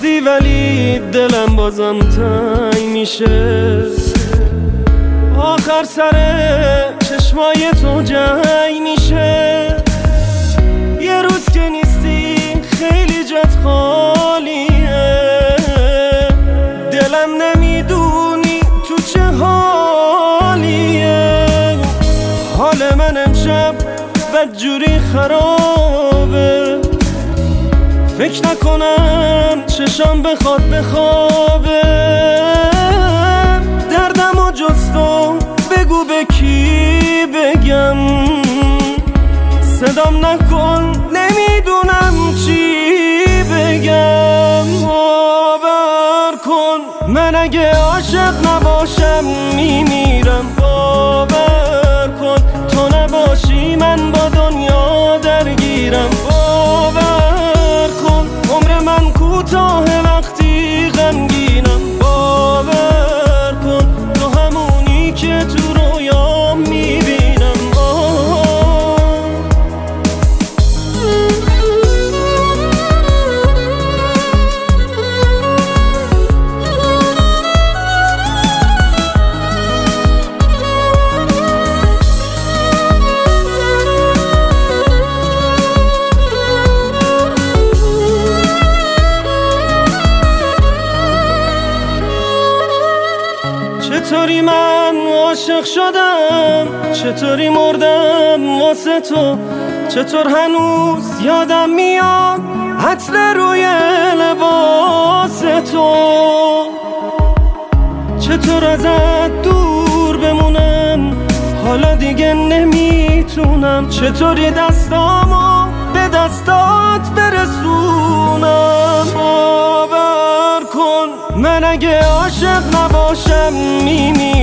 میدی ولی دلم بازم تنگ میشه، آخر سر چشمای تو جنگ میشه. یه روز که نیستی خیلی جات خالیه، دلم نمیدونی تو چه حالیه. حال من امشب بدجوری خرابه، فکر نکنم چشم بخواد بخوابه. دردم و جز تو بگو به کی بگم، صدام نکن نمیدونم چی بگم. باور کن من اگه عاشق نباشم میمیرم، باور کن تو نباشی من با دنیا درگیرم. باور کن عمر من کوتاه وقتی غمگینم، باور کن تو همونی که تو رویام میبینم. چطوری من عاشق شدم، چطوری مردم واسه تو، چطور هنوز یادم میاد عطر روی لباس تو، چطور ازت دور بمونم حالا دیگه نمیتونم، چطوری دستامو به دستات برسونم. باور کن من اگه عاشق نباشم میمیرم،